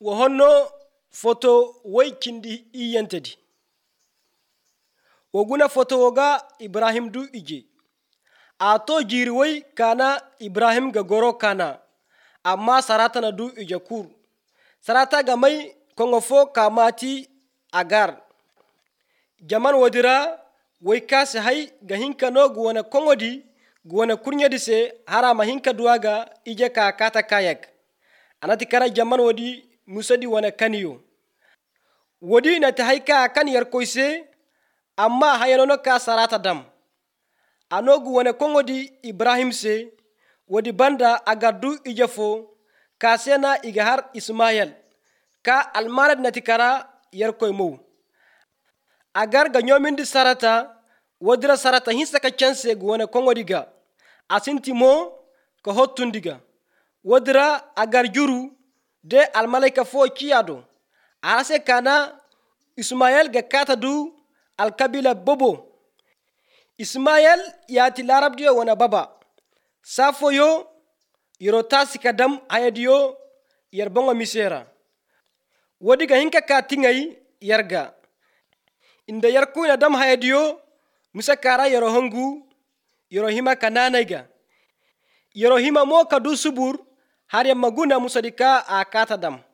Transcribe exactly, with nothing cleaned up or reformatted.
wo honno foto way kindi iyentedi woguna foto woga Ibrahim du ije ato jiri way kana Ibrahim ga goro kana amma sarata na du ije kur sarata ga mai kongofo kamati agar jaman wadira way kasi hay ga hinka no guwana kongodi guwana kurnyadi se harama hinka duwaga ije ka kata kayak anati kara jaman wadi musadi wana kaniyo wadi na ta haika kan yar koise amma hayanono ka sarata dam anogu wana kongodi Ibrahim se wadi banda agardu ijafo ka sena igahar Ismail ka almarad natikara yar koy mo agar ga nyomindi sarata wadira sarata hinsa ka chance gu wana kongodi ga asinti mo ko hottundiga wadira agar juru de almalaika fo kiyado arase kana Ismail ga kata du alkabila bobo Ismail yati larab diyo wana baba safo yo yorotasi kadam hayadiyo yarbongo misera wadiga hinka ka tingay yarga inda yarku na dam hayadiyo musakara yorohongu yorohima kananaiga yorohima mo kadu subur har yamaguna musadika a kata dam